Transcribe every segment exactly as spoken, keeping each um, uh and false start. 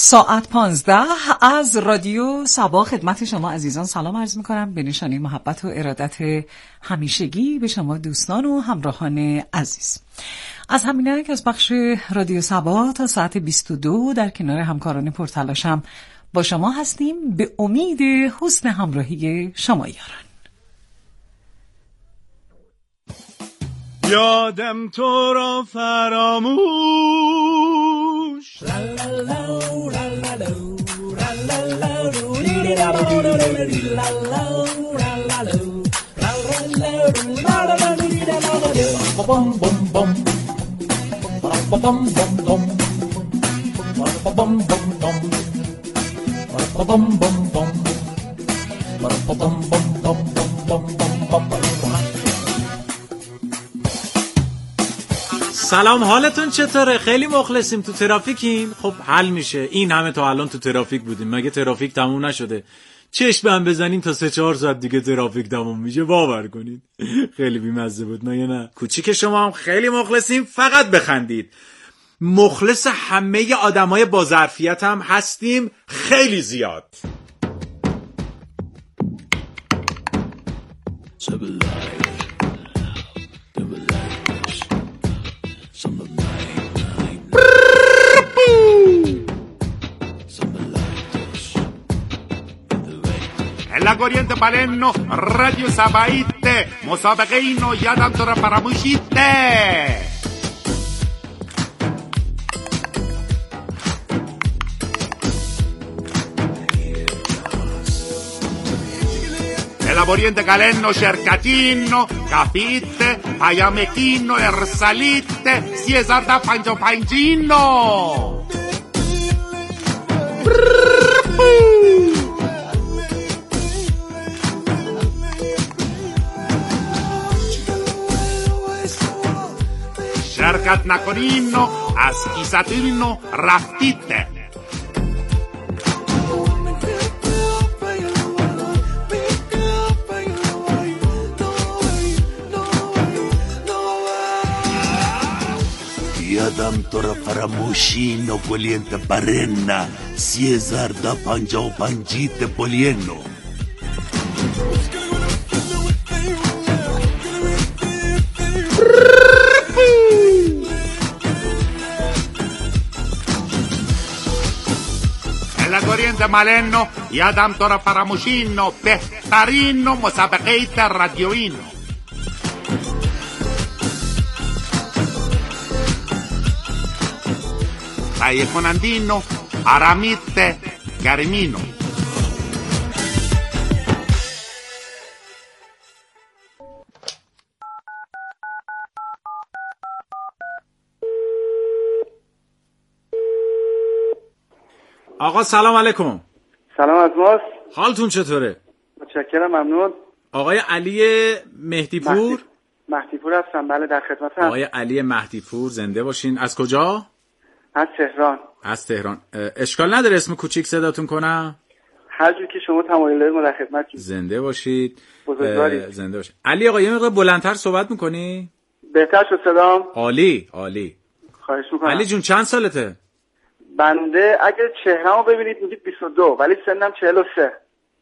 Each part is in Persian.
ساعت پانزده از رادیو سبا خدمت شما عزیزان سلام عرض میکنم به نشانه محبت و ارادت همیشگی به شما دوستان و همراهان عزیز. از همینک از بخش رادیو سبا تا ساعت بیست و دو در کنار همکاران پرتلاشم با شما هستیم به امید حسن همراهی شما یاران. یادم تو را فراموش سلام، حالتون چطوره؟ خیلی مخلصیم. تو ترافیکین؟ خب حل میشه. این همه تا الان تو ترافیک بودیم، مگه ترافیک تموم نشده؟ چشم هم بزنین تا سه چهار ساعت دیگه ترافیک تموم میشه، باور کنید. خیلی بیمزه بود، نه نه. کوچیک شما هم خیلی مخلصیم، فقط بخندید. مخلص همه آدمای با ظرفیت هم هستیم، خیلی زیاد. La corriente Palermo, Radio Sabaite, مسابقه اینو یادم تو را فراموشیده. La corriente Galeno, Cercatino, Capite, Payamequino, Ersalite, Cesar da Pancho Pancino. شرکت نکنین و از کیساتین و رفتیده. یادم تو را فراموشین و بولینت برنا سیزار دا پنجا و پنجیت بولینو. La corriente Maleno, یادم تو را فراموشین و بهترین و مسابقه رادیویی. تهیه کنندین و آرامیت گرمینو. آقا سلام علیکم. سلام از ماست. حالتون چطوره؟ متشکرم، ممنون. آقای علی مهدیپور؟ مهدیپور هستم، بله در خدمتم. آقای علی مهدیپور زنده باشین. از کجا؟ از تهران. از تهران. اشکال نداره اسم کوچیک صداتون کنم؟ هر جور که شما تمایل دارید ما در خدمتتون. زنده باشید. بزرگوارید. زنده باشید. علی آقا یه مقدار بلندتر صحبت میکنی؟ بهتر شد صدام؟ عالی عالی. خواهش میکنم. علی جون چند سالته؟ بنده اگه چهرهمو ببینید میگید بیست و دو، ولی سنم چهل و سه.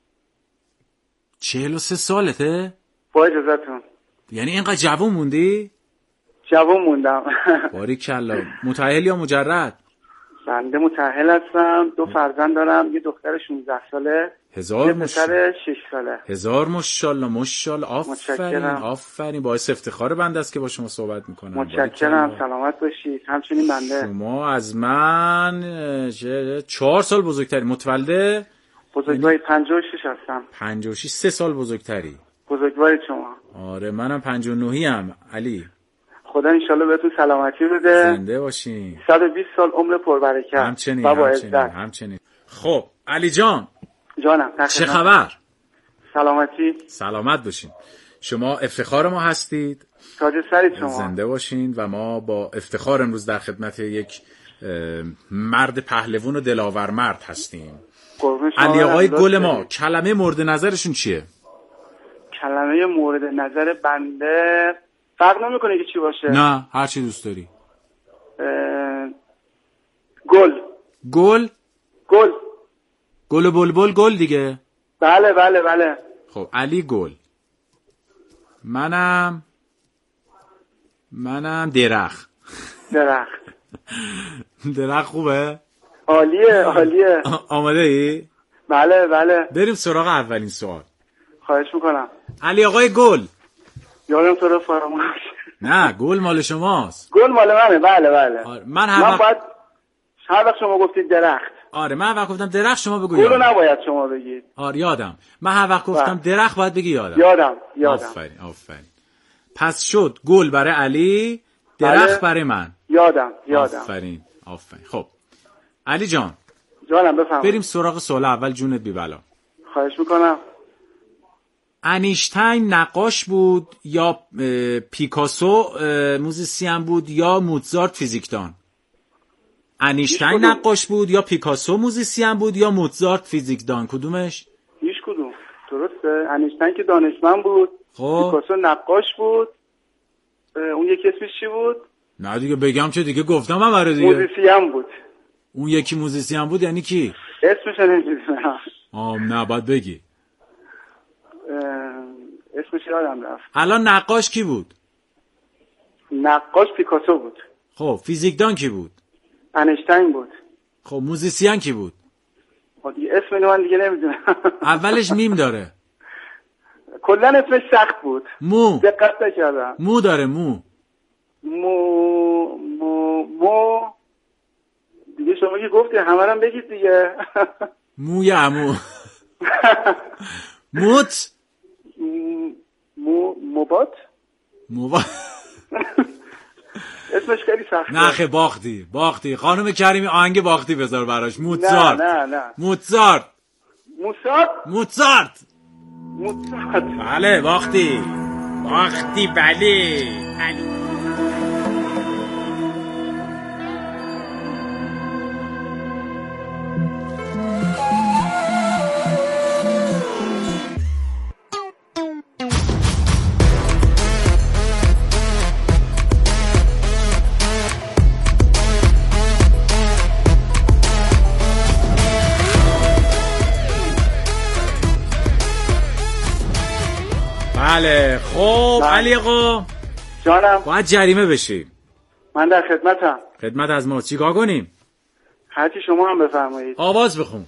چهل و سه سالته؟ با اجازهتون. یعنی اینقدر جوون موندی؟ جوون موندم. باریکلا. متأهل یا مجرد؟ بنده متأهل هستم، دو فرزند دارم، یه دختر شانزده ساله، هزار یه پسر شش ساله. هزار ماشاءالله ماشاءالله. آفرین آفرین. باعث افتخار بنده است که با شما صحبت میکنم. متشکرم، سلامت باشید. همچنین بنده. شما از من چهار سال بزرگتری. متولد بزرگواری پنجاه و شش هستم. پنجاه و شش. سه سال بزرگتری. بزرگواری شما. آره منم پنجاه و نه ام علی. خدا انشالله بهتون سلامتی بده. زنده باشین. صد و بیست سال عمر پربرکت. همچنین همچنین همچنین. خب علی جان. جانم. چه خبر؟ سلامتی. سلامت باشین. شما افتخار ما هستید. تاج سرید شما. زنده باشین و ما با افتخار امروز در خدمت یک مرد پهلوان و دلاور مرد هستیم. علی آقای گل ما کلمه مورد نظرشون چیه؟ کلمه مورد نظر بنده فرق نمیکنه که چی باشه. نه هر چی دوست داری. گل. گل؟ گل. گل و بلبل گل دیگه. بله بله بله. خب علی گل. منم منم درخت. درخت. درخت خوبه؟ عالیه عالیه. آماده ای؟ بله بله. بریم سراغ اولین سوال. خواهش میکنم. علی آقای گل. یادم تو رو فراموش. نه گل مال شماست. گل مال منه. بله بله. آره. من هر من وقت باید هر وقت شما گفتید درخت. آره من هر وقت گفتم درخت شما بگو گل یادم. نباید شما بگید. آره یادم. من هر وقت گفتم بله. درخت باید بگی یادم. یادم یادم. آفرین آفرین. پس شد گل برای علی، درخت بله. برای من. یادم یادم. آفرین آفرین. خب علی جان جانم بفهم. بریم سراغ سوال اول. جونت بی بلا. خواهش میکنم. انیشتین نقاش بود یا پیکاسو موزیسین بود یا موزارت فیزیکدان؟ انیشتین نقاش بود یا پیکاسو موزیسین بود یا موزارت فیزیکدان؟ کدومش؟ هیچ کدوم. درسته. انیشتین که دانشمند بود. خب پیکاسو نقاش بود. اون یکی اسمش چی بود؟ نه دیگه بگم چه دیگه گفتم من برای دیگه. موزیسین بود. اون یکی موزیسین بود یعنی کی؟ اسمش نمیدونم. آم نه باید بگی. اسمش یادم رفت. الان نقاش کی بود؟ نقاش پیکاسو بود. خب فیزیکدان کی بود؟ انیشتین بود. خب موزیسین کی بود؟ خب دیگه اسم اینو من دیگه نمیدونم. اولش میم داره. کلا اسمش سخت بود. مو. دقت نکردم. مو داره مو. مو مو مو دیگه شما که گفتی همه رو بگید دیگه. موی عمو. موت. مو موبات. موبات. اسمش خیلی سخته. نه خیلی باختی باختی. خانم کریمی آهنگ باختی بذار براش. موزارت. نه نه نه. موزارت. موزارت. موزارت. موزارت. بله باختی باختی بله. علی بله. خب علی آقا جانم. باید جریمه بشی. من در خدمتم. خدمت از ما. چیکار کنیم؟ هرچی شما هم بفرمایید. آواز بخون.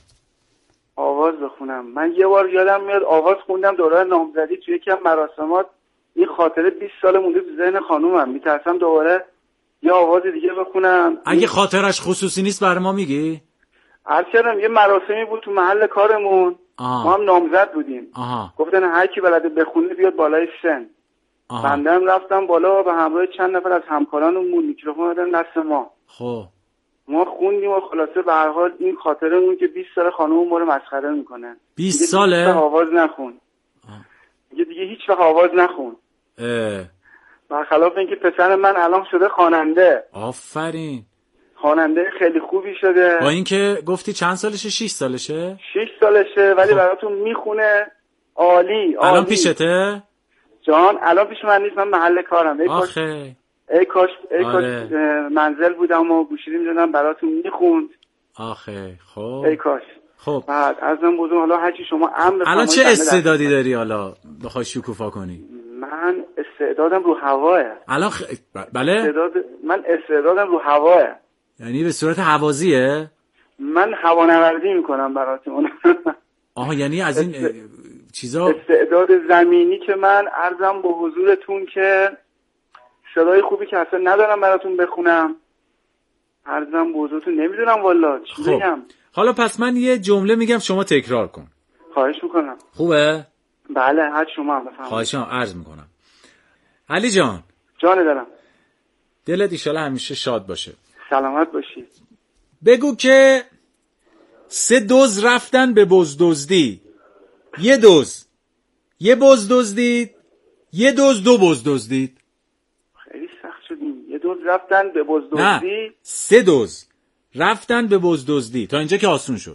آواز بخونم. من یه بار یادم میاد آواز خوندم دوره نامزدی توی یکی از مراسمات. این خاطره بیست سال مونده تو ذهن خانومم. میترسم دوباره یه آواز دیگه بخونم. اگه خاطرش خصوصی نیست برای ما میگی؟ عرض کردم یه مراسمی بود تو محل کارمون. آه. ما هم نامزد بودیم. آها. گفتن هر کی بلده بخونه بیاد بالای سن. بنده هم رفتم بالا به همراه چند نفر از همکارانمون میکروفون دادن دست ما. خب ما خوندیم و خلاصه به هر حال این خاطرمون که بیست سال خانوم ما رو مسخره میکنه. بیست ساله؟ دیگه آواز نخون. دیگه دیگه هیچ وقت آواز نخون. اه. برخلاف اینکه پسر من الان شده خواننده. آفرین. خواننده خیلی خوبی شده. با اینکه گفتی چند سالشه؟ شش سالشه؟ شش سالشه ولی خب. براتون میخونه. عالی. الان عالی. پیشته؟ جان الان پیش من نیست. من محل کارم. ای کاش آخه ای کاش ای آره. کاش منزل بودم و گوشی می‌دادم براتون میخوند. آخه خب ای کاش. خب بعد ازم بودم حالا هرچی شما امر بفرمایید. الان چه استعدادی داری حالا بخوای شکوفا کنی؟ من استعدادم رو هواه. الان خ... بله؟ استعداد من استعدادم رو هواه. یعنی به صورت هوازیه؟ من هوانوردی میکنم براتون. آها یعنی از این است... چیزا استعداد زمینی که من عرضم به حضورتون که صدای خوبی که اصلا ندارم براتون بخونم. عرضم به حضورتون نمیدونم والا چی خب. بگم. حالا پس من یه جمله میگم شما تکرار کن. خواهش میکنم. خوبه؟ بله هر شما هم بفرمایید. خواهشم عرض میکنم. علی جان جان دارم. دلت ایشالا همیشه شاد باشه. سلامت باشید. بگو که سه دوز رفتن به بزدزدی. یه دوز یه بز دزدید، یه دوز دو بز دزدید. خیلی سخت شدیم. یه دوز رفتن به بزدزدی. نه سه دوز رفتن به بزدزدی. تا اینجا که آسون شد.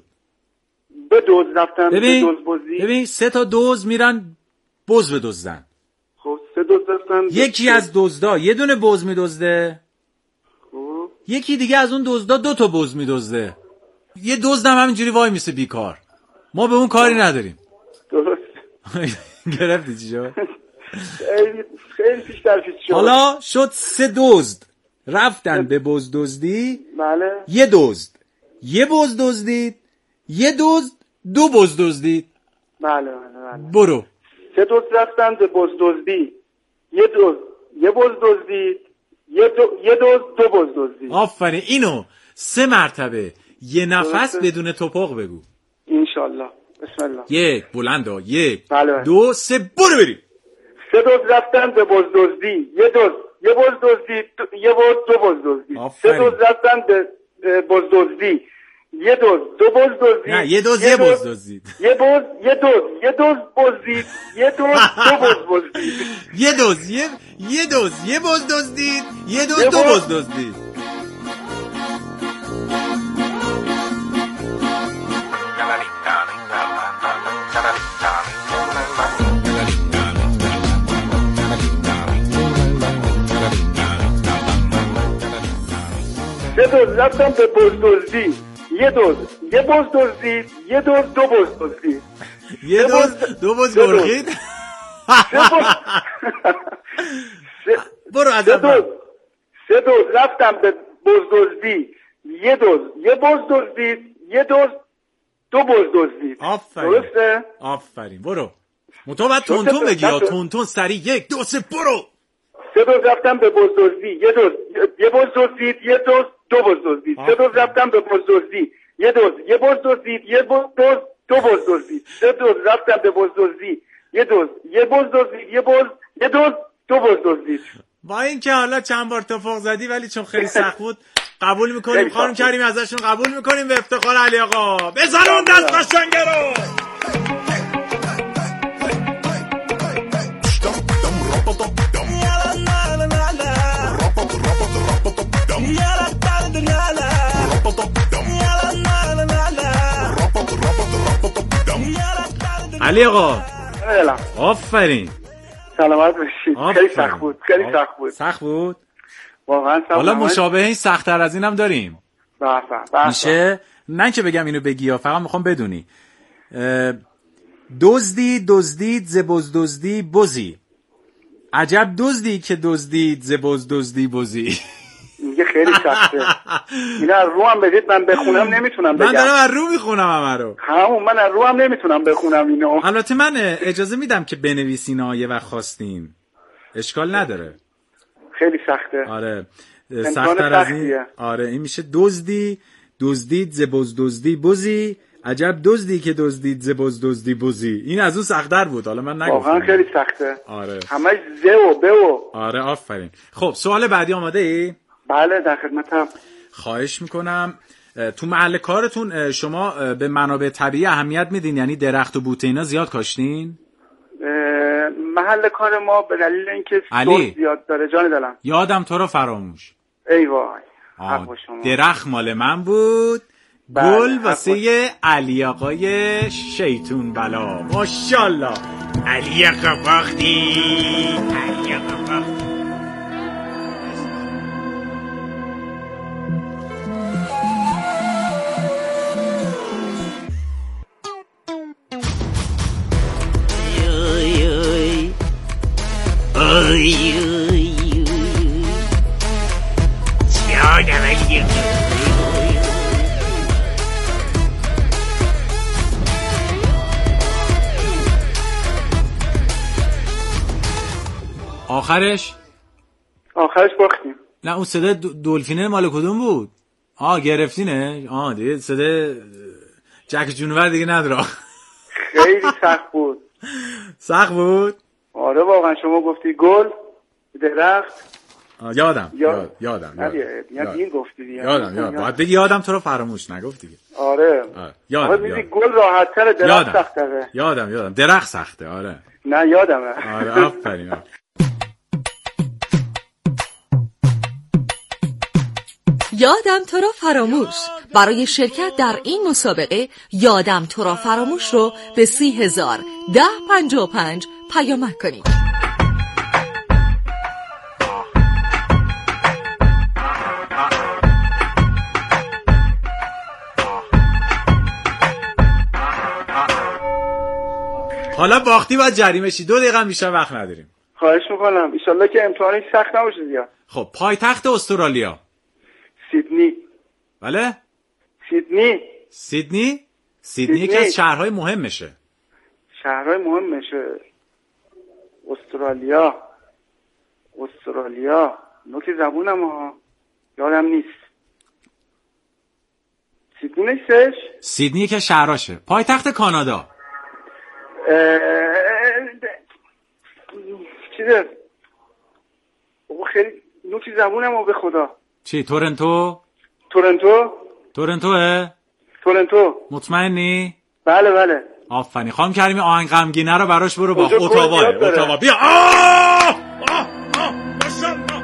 به دوز رفتن ببین. به دوز بزدی. ببین سه تا دوز میرن بز بدزدن. خب سه دوز رفتن. یکی از دزدا یه دونه بز میدزده. خب یکی دیگه از اون دزدا دو تا بز میدزده. یه دزدم همینجوری وای میسه بیکار. ما به اون کاری نداریم. درست. گرفتی چی شد؟ خیلی خیلی پیشتر پیش شد. حالا شد سه دزد رفتن به بزدزدی. بله. یه دزد یه بز دزدید، یه دزد دو بز دزدید. بله بله بله. برو. سه دزد رفتن به بزدزدی، یه دزد یه بز دزدید، یه دو یه دزد دو بز دزدید. آفرین. اینو سه مرتبه یه نفس بدون توپق بگو. انشالله. بسم الله. یک بلندا. یک بله بله. دو سه برو بریم. سه دزد رفتن به بزدزدی، یه دزد یه بز دزدید، یه بز دو بز دزدید. سه دزد رفتن به بزدزدی، یه دوز دو بز دزدید. نه یه دوز یه بز دزدید. یه بز یه دوز یه دوز بزدید، یه دوز دو بز بزدید. یه دوز یه یه دوز یه بز دزدید، یه دوز دو بز دزدید. سه دوز رفتن به بزدزدی، یه دوز یه بز دزدید، یه دوز دو بز دزدید. یه دوز دو بز گرخید. برو از اول. سه دوز رفتن به بزدزدی، یه دوز یه بز دزدید، یه دوز دو بز دزدید. آفرین. درسته؟ آفرین. برو. متو بعد تونتون بگی یا تونتون سری. یک دو سه برو. سه دوز رفتن به بزدزدی، یه دوز یه بز دزدید، یه دوز دو بز دزدید. سه دوز رفتن به بزدزدی، یه دوز یه بز دزدید، یه دوز دو بز دزدید. سه دوز رفتن به بزدزدی، یه دوز یه بز دزدید، یه بز یه دوز دو بز دزدید. با اینکه حالا چند بار توفق زدی ولی چون خیلی سخت بود قبول میکنیم. خانم کریمی ازشون قبول میکنیم به افتخار علی آقا. بزن اون دست قشنگه رو. علی آقا آفرین. سلامت باشید. خیلی سخت بود. خیلی سخت بود. سخت بود. واقعا سخت. حالا مشابه این سخت‌تر از اینم داریم. بله میشه نه که بگم اینو بگی یا فقط میخوام بدونی. دزدی دزدید ز بز دزدی بزی، عجب دزدی که دزدید ز بز دزدی بزی. میگه خیلی سخته. اینا رو هم بدید من بخونم نمیتونم بگم. من دارم از رو میخونم همه رو. همون من از رو هم نمیتونم بخونم اینو. البته من اجازه میدم که بنویسین ها یه وقت خواستین. اشکال نداره. خیلی سخته. آره. سخت‌تر از این. آره این میشه دزدی دزدید ز بز دزدی بزی، عجب دزدی که دزدید ز بز دزدی بزی. این از اون سخت‌تر بود. حالا من نگفتم. واقعا خیلی سخته. آره. همش ز و ب و. آره آفرین. خب سوال بعدی آماده ای؟ بله در خدمتم. خواهش میکنم. تو محل کارتون شما به منابع طبیعی اهمیت میدین؟ یعنی درخت و بوته اینا زیاد کاشتین؟ محل کار ما به دلیل اینکه سوز زیاد داره جان دلم. یادم تو رو فراموش. ای وای. درخت مال من بود. بله. گل واسه علی آقای شیطون بلا. ماشاءالله. علی آقا باختی. علی آقا باختی. آخرش آخرش باختیم. نه اون صدا دلفینه مال کدوم بود؟ آه گرفتینه؟ آه دیگه صدا جک جونور دیگه نداره. خیلی سخت بود. سخت بود؟ آره واقعا شما گفتی گل درخت. آه یادم یاد یادم یادم این گفتی دیگه. یادم یادم باید بگی یادم تو رو فراموش نگفت دیگه. آره یادم میگی گل راحت تره درخت سخته. یادم یادم درخت سخته. آره نه یادمه. آره آفرین. یادم تو را فراموش. برای شرکت در این مسابقه یادم تو را فراموش رو به سی هزار ده پنجاه و پنج پیامک کنید. حالا باختی باید جریمه شی. دو دقیقه بیشتر وقت نداریم. خواهش میکنم. ایشالله که امتحانش سخت نباشه زیاد. خب پایتخت استرالیا. سیدنی. بله؟ سیدنی. سیدنی؟ سیدنی یکی از شهرهای مهمشه. شهرهای مهمشه. استرالیا. استرالیا. نوک زبونم ها. یادم نیست. سیدنی نیستش؟ سیدنی یکی از شهراشه. پایتخت کانادا. چیزه خیلی نوکی زبونم و به خدا. چی تورنتو؟ تورنتو؟ تورنتوه؟ تورنتو. مطمئنی؟ بله بله. آفرین. خانم کریمی آهنگ غمگینه رو براش برو با اتاوا. اتاوا بیا. آه! آه! آه! ماشاءالله.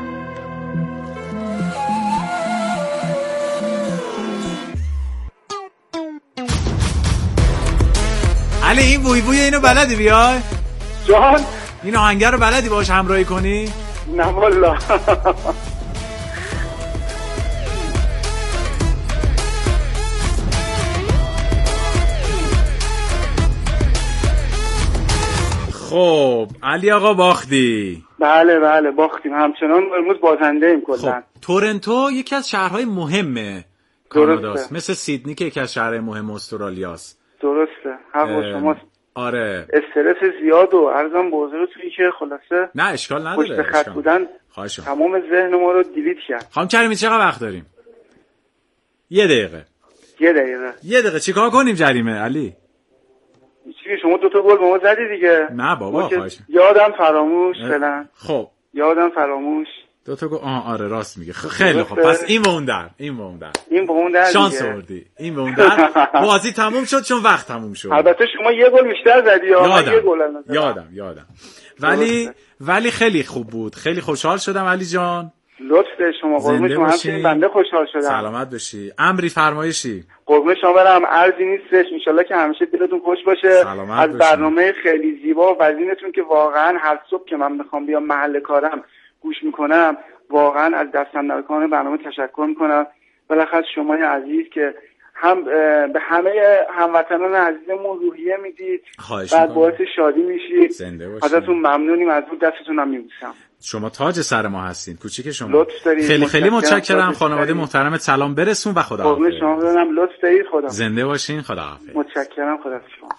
علی این ووی ووی اینو بلدی بیای؟ جان این آهنگر رو بلدی باش همراهی کنی؟ نه والله. خب علی آقا باختی. بله بله باختیم. همچنان امروز بازنده ایم کلا. خب تورنتو یکی از شهرهای مهم کاناداست، مثل سیدنی که یکی از شهرهای مهم استرالیاست. درسته. حق شماست. آره استرس زیاد و عرضم بزرگتون که خلاصه نه اشکال نداره. پشت خط بودن تمام ذهن ما رو دیلیت کرد. خانم کریمی چقدر وقت داریم؟ یه دقیقه. یه دقیقه. یه دقیقه چیکار کنیم جریمه علی؟ چی شما دو تا گل به ما زدی دیگه. نه بابا خواهش. یادم فراموش فعلا. خب یادم فراموش. دو تا گل. آه آره راست میگه. خیلی خوب. پس این به اون در. این به اون در. این به اون در. شانس آوردی. این به اون در. بازی تموم شد چون وقت تموم شد. البته شما یه گل بیشتر زدی یا یه گل زدم. یادم یادم. ولی ولی خیلی خوب بود. خیلی خوشحال شدم علی جان. لطف شما. قربون شما. همچنین بنده خوشحال شدم. سلامت باشی. امری فرمایشی. قربون شما برم. ارزی نیستش. ان شاءالله که همیشه دلتون خوش باشه. از برنامه خیلی زیبا و وزینتون که واقعا هر صبح که من میخوام بیام محل کارم گوش میکنم، واقعا از دستندرکان برنامه تشکر میکنم. بالاخره شما عزیز که هم به همه هموطنان عزیزمون روحیه میدید، بعد باعث شادی میشید. ازتون ممنونیم. از اون دستتون هم میبوسم. شما تاج سر ما هستین. کوچیک شما. لطف دارید. خیلی خیلی متشکرم. خانواده محترمت سلام برسون و خدا حافظ. شما بدونم لطف دارید. خدا زنده باشین. خدا حافظ. متشکرم. خدا شما.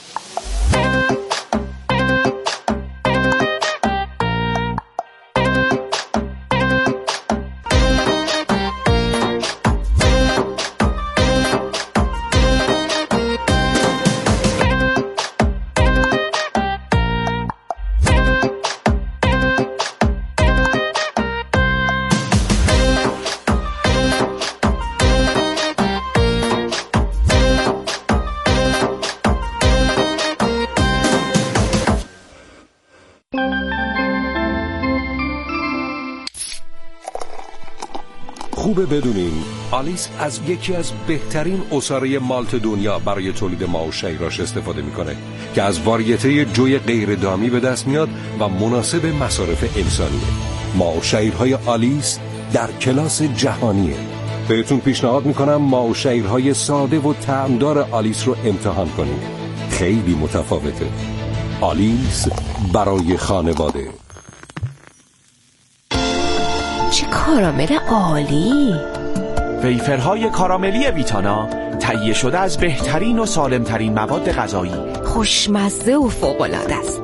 خوبه بدونین آلیس از یکی از بهترین عصاره مالت دنیا برای تولید ماو شیراش استفاده میکنه که از واریته جوی غیر دامی به دست میاد و مناسب مصارف انسانیه. ماو شیرهای آلیس در کلاس جهانیه. بهتون پیشنهاد میکنم ماو شیرهای ساده و طعمدار آلیس رو امتحان کنید. خیلی متفاوته. آلیس برای خانواده. چه کارامل عالی! ویفرهای کاراملی ویتانا تهیه شده از بهترین و سالمترین مواد غذایی، خوشمزه و فوق‌العاده است.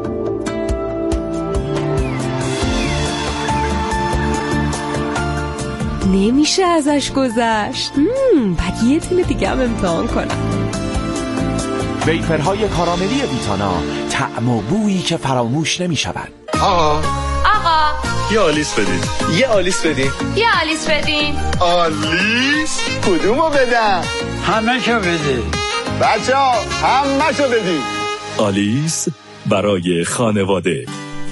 نمیشه ازش گذشت. بعد یه تونه دیگه هم امتحان کنم. ویفرهای کاراملی ویتانا، طعم و بویی که فراموش نمی‌شود. آقا آقا یه آلیس بدین. یه آلیس بدین. یه آلیس بدین. آلیس؟ کدومو بدم؟ همه شو بدین. بچه ها همه شو بدین. آلیس برای خانواده.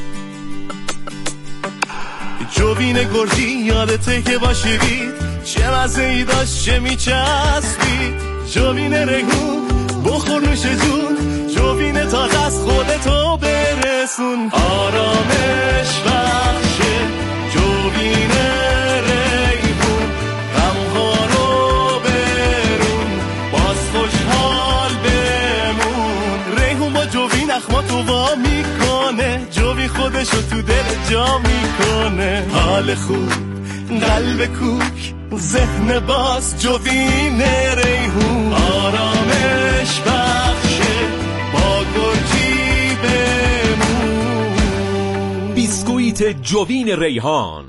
جوبین گرجی یادته که باشیدید، چه مزه ای داشت چه میچسبید. جوبین رگون بخور نوش جون، جوبین تا دست خودتو برسون. آرامش بخشه جوبین ریحون، غمها رو برون باز خوشحال بمون. ریحون با جوبین زخماتو وا میکنه، جوی خودشو تو دل جا میکنه. حال خوب، قلب کوک، ذهن باز، جوین ریحون آرامش بخشه با گرجی بمون. بیسکویت جوین ریحان.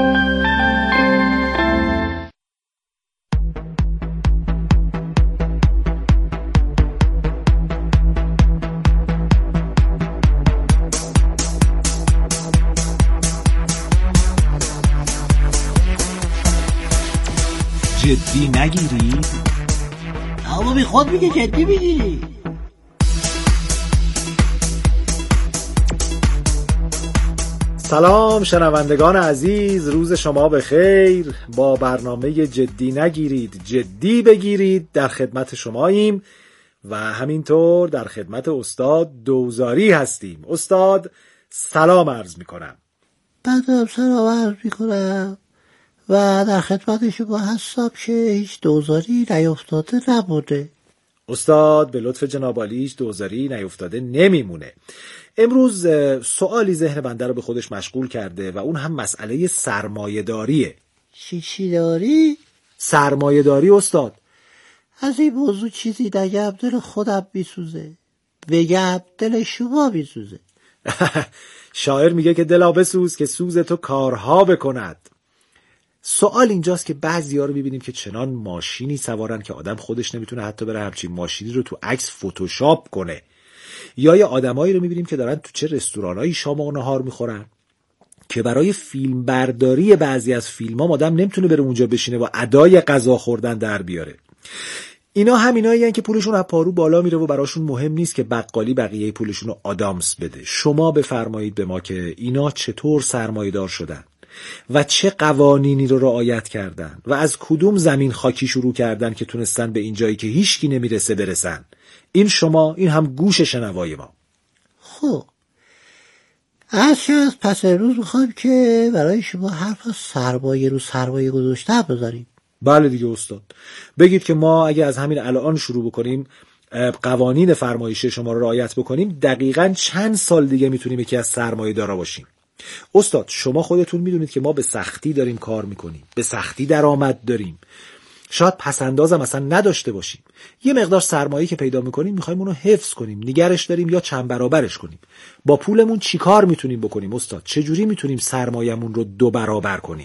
جدی نگیری؟ اما میخواد میگه جدی بگیری. سلام شنوندگان عزیز، روز شما بخیر. با برنامه جدی نگیرید جدی بگیرید در خدمت شماییم و همینطور در خدمت استاد دوزاری هستیم. استاد سلام عرض میکنم. بعدم سلام عرض میکنم و در خدمت شما هستم که هیچ دوزاری نیفتاده نمونه. استاد به لطف جناب عالی هیچ دوزاری نیفتاده نمیمونه. امروز سوالی ذهن بنده رو به خودش مشغول کرده و اون هم مسئله سرمایه‌داریه. چی چی داری؟ سرمایه‌داری استاد. از این موضوع چیزی نگم دل خودم میسوزه، بگم دل شما میسوزه. شاعر میگه که دلا بسوز که سوز تو کارها بکند. سوال اینجاست که بعضی‌ها رو می‌بینیم که چنان ماشینی سوارن که آدم خودش نمیتونه حتی بره همچین ماشینی رو تو عکس فتوشاپ کنه. یا یه آدمایی رو می‌بینیم که دارن تو چه رستورانایی شام و نهار می‌خورن که برای فیلم برداری بعضی از فیلم‌ها آدم نمیتونه بره اونجا بشینه و ادای غذا خوردن در بیاره. اینا همینایین که پولشون از پارو بالا میره و براشون مهم نیست که بقالی بقیه پولشون رو آدامس بده. شما بفرمایید به ما که اینا چطور سرمایه‌دار شدن و چه قوانینی رو رعایت کردن و از کدوم زمین خاکی شروع کردن که تونستن به این جایی که هیچکی نمیرسه برسن. این شما، این هم گوش شنوای ما. خب از شخص پس امروز میخوایم که برای شما حرف از سرمایه رو سرمایه گذاشتن بذاریم. بله دیگه استاد، بگید که ما اگه از همین الان شروع بکنیم قوانین فرمایشی شما رو رعایت بکنیم دقیقاً چند سال دیگه میتونیم یکی از سرمایه دارا باشیم. استاد شما خودتون میدونید که ما به سختی داریم کار میکنیم، به سختی درآمد داریم، شاید پسندازم اصلا نداشته باشیم. یه مقدار سرمایه که پیدا میکنیم میخوایم اونو حفظ کنیم، نگرش داریم یا چند برابرش کنیم. با پولمون چی کار میتونیم بکنیم استاد؟ چجوری میتونیم سرمایه‌مون رو دو برابر کنیم؟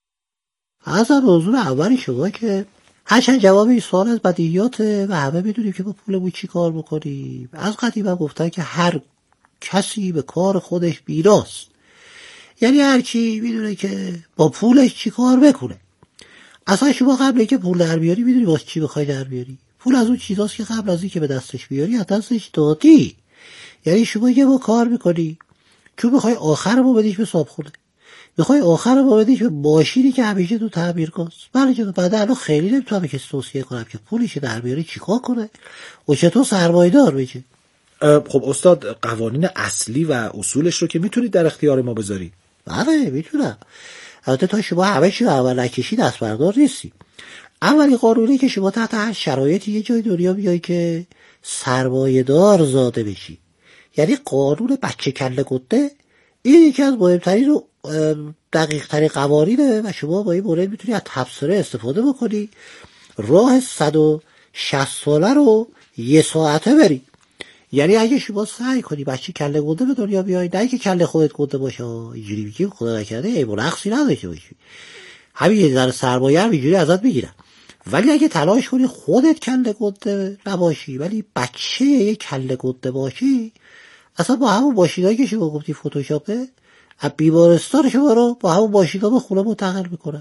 از موضوع اولی شما که هرچند جواب این سوال از بدیهیاته و همه میدونیم که با پولمون چی کار بکنیم. از قدیم هم گفتن که هر کسی به کار خودش بیراست، یعنی هر کی میدونه که با پولش چی کار بکنه. اصلا شما قبل اینکه پول در بیاری میدونی واسه چی بخوای در بیاری. پول از اون چیزاست که قبل از اینکه به دستش بیاری از دستش دادی. یعنی شما یه با کار میکنی که بخوای آخر رو بدیش به صابخونه، بخوای آخر رو بدیش به ماشینی که همیشه تو تعمیرگاهه. بله جناب، بعد الان خیلی نمیتونم به کسی توصیه کنم که پولش در بیاری چیکار کنه و چطور سرمایه‌دار بشه. خب استاد قوانین اصلی و اصولش رو که میتونید در اختیار ما بذارید. بله میتونم. البته تا شما همه چی رو اول نکشی دست بردار نیستی. اولی قانونی که شما تحت هر شرایطی یه جای دنیا بیایی که سرمایه‌دار زاده بشی، یعنی قانون بچه کله گنده، این یکی از مهمترین و دقیق ترین قوانینه و شما با این مورد میتونی از تبصره استفاده بکنی، راه صد و شصت ساله رو یه ساعته بری. یعنی اگه شما سعی کنی بچه کله گنده به دنیا بیای، نه که کله خودت گنده باشه، اینجوری بگیم خدا نکرده ای منقصی نداشته باشی، همین یه ذره سرمایه هم اینجوری ازت بگیرن. ولی اگه تلاش کنی خودت کله گنده نباشی ولی بچه یه کله گنده باشی، اصلا با همون ماشینایی که شما گفتی فتوشاپه، از بیمارستان شما رو با همون ماشینا به خونه منتقل میکنن.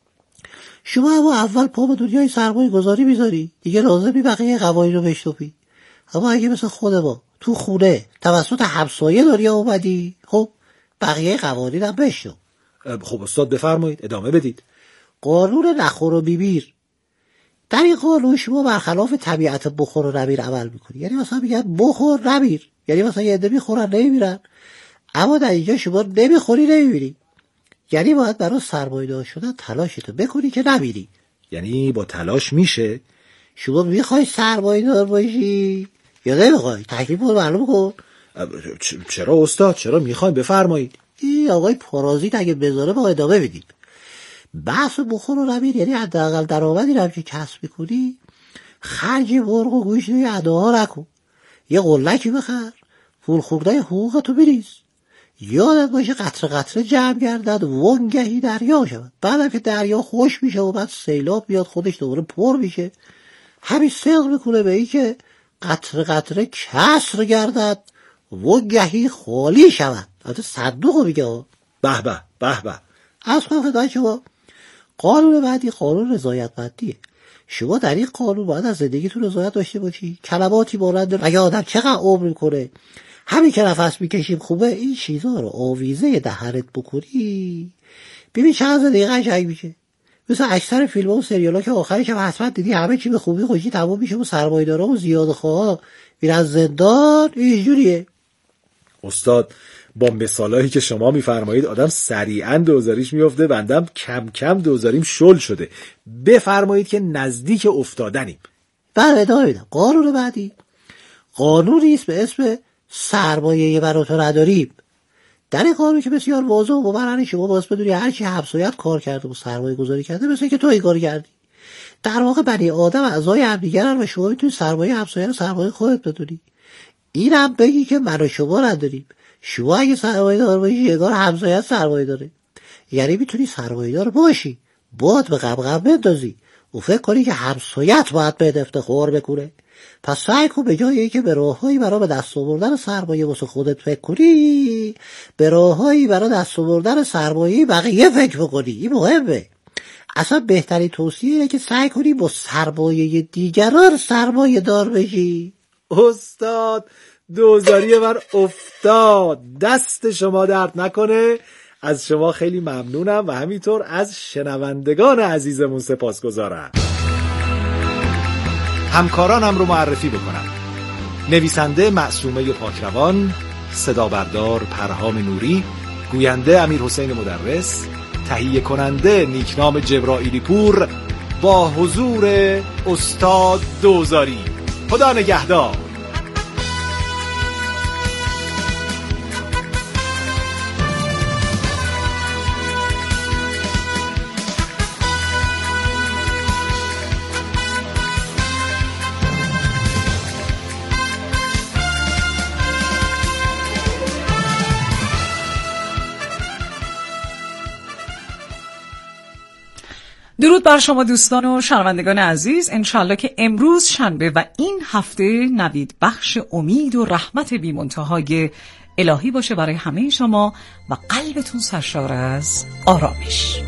شما اما اول پا به دنیای سرمایه گذاری میذاری، دیگه لازمی بقیه قوانین رو بشنوی. اما اگه مثل خود ما تو خونه توسط همسایه داری اومدی، خب بقیه قوانین هم بشنو. خب استاد بفرمایید ادامه بدید. قانون نخور و ببیر. در این قانون شما برخلاف طبیعت بخور و نمیر عمل میکنی. یعنی مثلا میگن بخور نمیر، یعنی مثلا یه عده میخورن نمیمیرن، اما در اینجا شما نمیخوری نمیمیری. یعنی باید برای سرمایه‌دار شدن تلاشتو بکنی که نمیری. یعنی با تلاش میشه؟ شما میخوای سرمایه‌دار باشی یا نمیخوای؟ تکلیف رو معلوم کن. چرا استاد؟ چرا میخوایم؟ بفرمایید. این آقای پارازیت اگه بذاره با ادامه بدیم. بحث بخور و نمیر یعنی حداقل درآمدی رو که کسب میکنی خرج مرغ و گوشت و اداها نکن. یه قلکی بخر، پول خورده حقوق تو بریز. یادت باشه قطره قطره جمع گردد وانگهی دریا شود. بعدم که دریا خوش میشه و بعد سیلاب بیاد خودش دوباره پر میشه، همین صدق میکنه به این که قطره قطره کسر گردد وانگهی خالی شود. البته صدوق میگه. به به به به. از خدمت شما قانون بعدی قانون رضایتمندیه. شما در این قانون باید از زندگیتون رضایت داشته باشی. کلماتی مانند اگه آدم چقدر عمر میکنه، همین که نفس میکشیم خوبه، این چیزا رو آویزه دهنت بکنی ببین چقدر زندگی قشنگ میشه. مثل اکثر فیلم ها و سریال ها که آخرش هم حتما دیدی همه چی به خوبی خوشی تمام میشه و سرمایه‌دارا و زیادخواها میرن زندان. اینجوریه. استاد با مثالایی که شما میفرمایید آدم سریعا دوزاریش میفته، بندم کم کم دوزاریم شل شده. بفرمایید که نزدیک افتادنیم. بله ادامه میدم. قانون بعدی قانونی است به اسم سرمایه براتو نداریم. در این قانون که بسیار واضح و مبرهنه، شما باید بدونی هر چی همسایت کار کرده و سرمایه گذاری کرده مثل که تو این کار کردی. در واقع بنی آدم اعضای همدیگرن و شما میتونی سرمایه همسایه رو سرمایه خودت بدونی. اینم بگی که من و شما نداریم. شما اگه سرمایه دار باشی انگار همسایت سرمایه داره، یعنی میتونی سرمایه دار باشی باید به غبغب بندازی و فکر کنی که همسایت باید به افتخار بکنه. پس سعی کن به جای اینکه به راههایی برای به دست آوردن سرمایه واسه خودت فکر کنی، به راههایی برای دست آوردن سرمایه بقیه فکر بکنی. این مهمه. اصلا بهترین توصیه اینه که سعی کنی با سرمایه دیگران سرمایه دار بشی. استاد دوزاری من افتاد. دست شما درد نکنه. از شما خیلی ممنونم و همینطور از شنوندگان عزیزمون سپاسگزارم. همکارانم رو معرفی بکنم. نویسنده معصومه پاکروان، صدا بردار پرهام نوری، گوینده امیر حسین مدرس، تهیه کننده نیکنام جبرائیلی پور، با حضور استاد دوزاری. خدا نگهدار. درود بر شما دوستان و شنوندگان عزیز. انشالله که امروز شنبه و این هفته نوید بخش امید و رحمت بی منتهای الهی باشه برای همه شما و قلبتون سرشار از آرامش.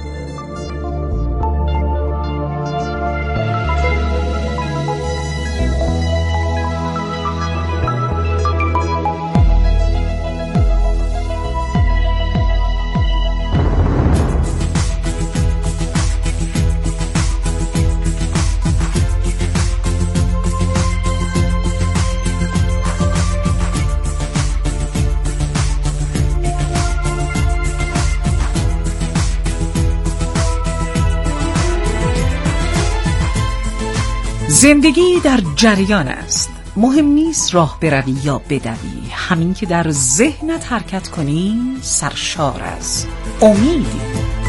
زندگی در جریان است. مهم نیست راه بروی یا بدوی، همین که در ذهنت حرکت کنی سرشار از امیدی.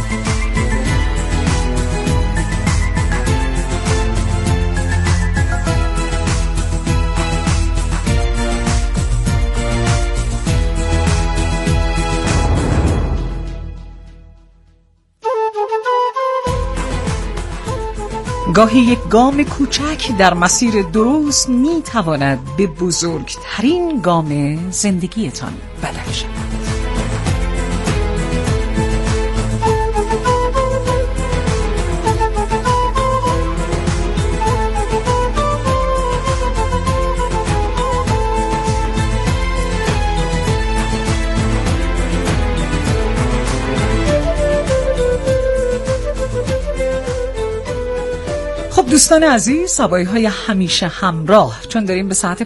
گاهی یک گام کوچک در مسیر درست می تواند به بزرگترین گام زندگیتان بدل شود. دوستان عزیز، سابایی های همیشه همراه، چون داریم به ساعت